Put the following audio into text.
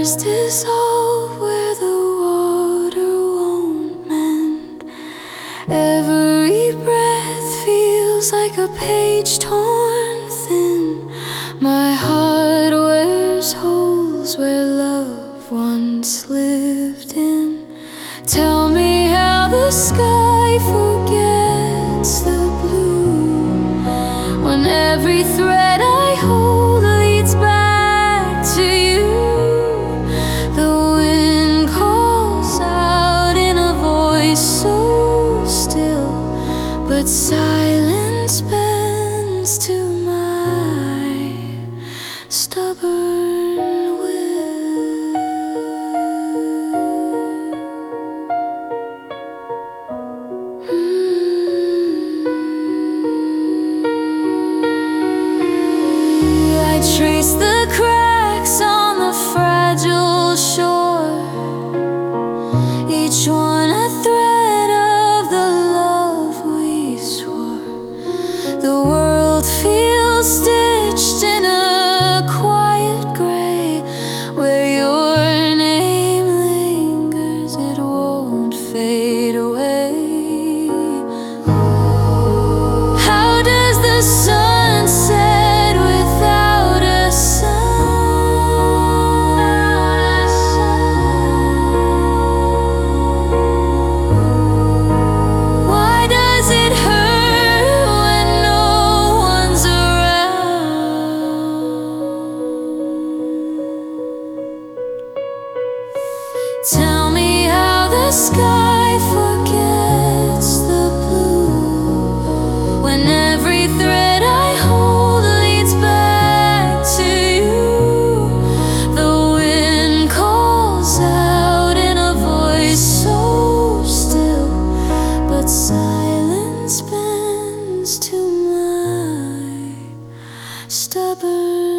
waters dissolve where the water won't mend. Every breath feels like a page torn thin. My heart wears holes where love once lived in. Tell me how the sky forgets the blue when every thread I hold leads back to you. The wind calls out in a voice so still, but silence bends to my stubborn will. I trace the cracks on the fragile shore, each one a thread of the love we swore. The world feels stitched in a quiet gray, where your name lingers, it won't fade away. How does the sun set without a sun? Why does it hurt when no one's around? Tell me how the sky forgets the blue when every thread I hold leads back to you. The wind calls out in a voice so still, but silence bends to my stubborn